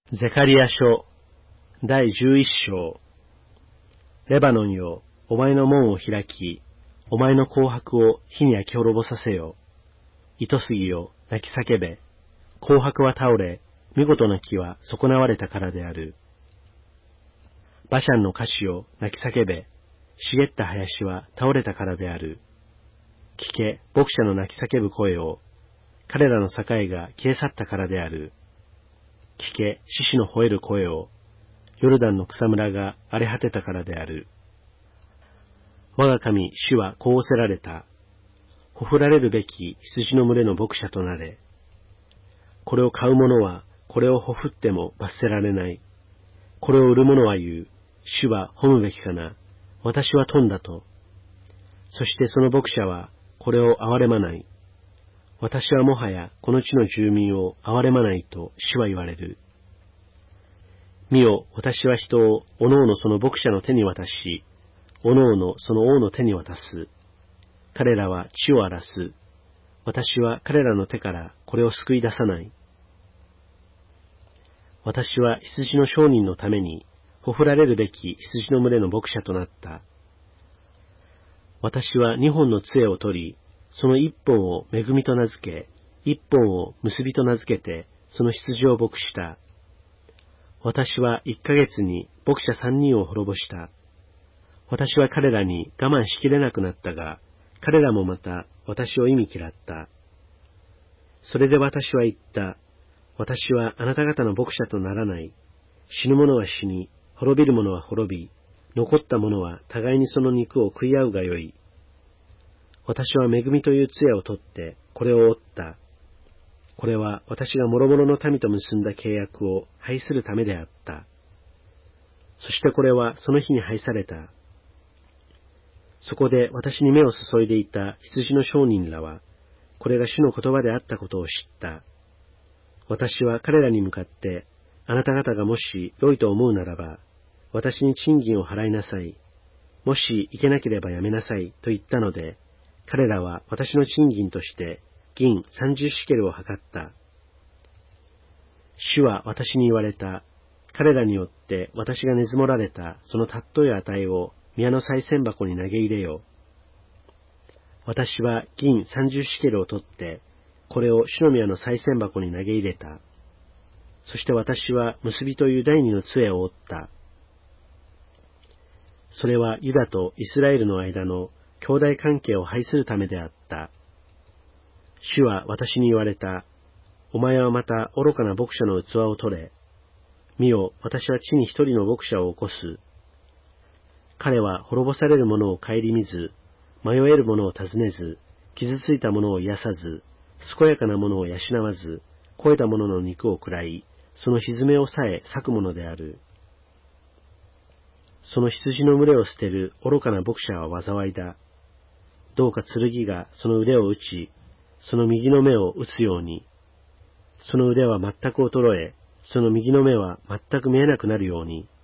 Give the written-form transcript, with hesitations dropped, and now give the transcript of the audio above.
ゼカリア書第11章。レバノンよ、お前の門を開き、お前の紅白を火に焼き滅ぼさせよ。糸杉よ、泣き叫べ。紅白は倒れ、見事な木は損なわれたからである。バシャンの歌手よ、泣き叫べ。茂った林は倒れたからである。聞け、牧者の泣き叫ぶ声を。彼らの境が消え去ったからである。聞け、獅子の吠える声を。ヨルダンの草むらが荒れ果てたからである。我が神、主はこう仰せられた。ほふられるべき羊の群れの牧者となれ。これを買う者は、これをほふっても罰せられない。これを売る者は言う。主は褒むべきかな。私は富んだと。そしてその牧者は、これを憐れまない。私はもはやこの地の住民を憐れまないと主は言われる。見よ、私は人をおのおのその牧者の手に渡し、おのおのその王の手に渡す。彼らは地を荒らす。私は彼らの手からこれを救い出さない。私は羊の商人のために、ほふられるべき羊の群れの牧者となった。私は2本の杖を取り、その1本を恵みと名付け、1本を結びと名付けて、その羊を牧した。私は1ヶ月に牧者3人を滅ぼした。私は彼らに我慢しきれなくなったが、彼らもまた私を忌み嫌った。それで私は言った。私はあなた方の牧者とならない。死ぬ者は死に、滅びる者は滅び、残った者は互いにその肉を食い合うがよい。私は恵みという杖を取って、これを折った。これは私が諸々の民と結んだ契約を廃するためであった。そしてこれはその日に廃された。そこで私に目を注いでいた羊の商人らは、これが主の言葉であったことを知った。私は彼らに向かって、あなた方がもし良いと思うならば、私に賃金を払いなさい。もしいけなければやめなさいと言ったので、彼らは私の賃金として銀30シケルを測った。主は私に言われた。彼らによって私がねずもられたそのたっとい値を宮の賽銭箱に投げ入れよ。私は銀30シケルを取って、これを主の宮の賽銭箱に投げ入れた。そして私は結びという第二の杖を折った。それはユダとイスラエルの間の兄弟関係を廃するためであった。主は私に言われた。お前はまた愚かな牧者の器を取れ。見よ、私は地に一人の牧者を起こす。彼は滅ぼされる者を顧みず、迷える者を尋ねず、傷ついた者を癒さず、健やかな者を養わず、肥えた者の肉を食らい、その蹄をさえ裂くものである。その羊の群れを捨てる愚かな牧者は災いだ。どうか剣がその腕を打ち、その右の目を打つように、その腕は全く衰え、その右の目は全く見えなくなるように、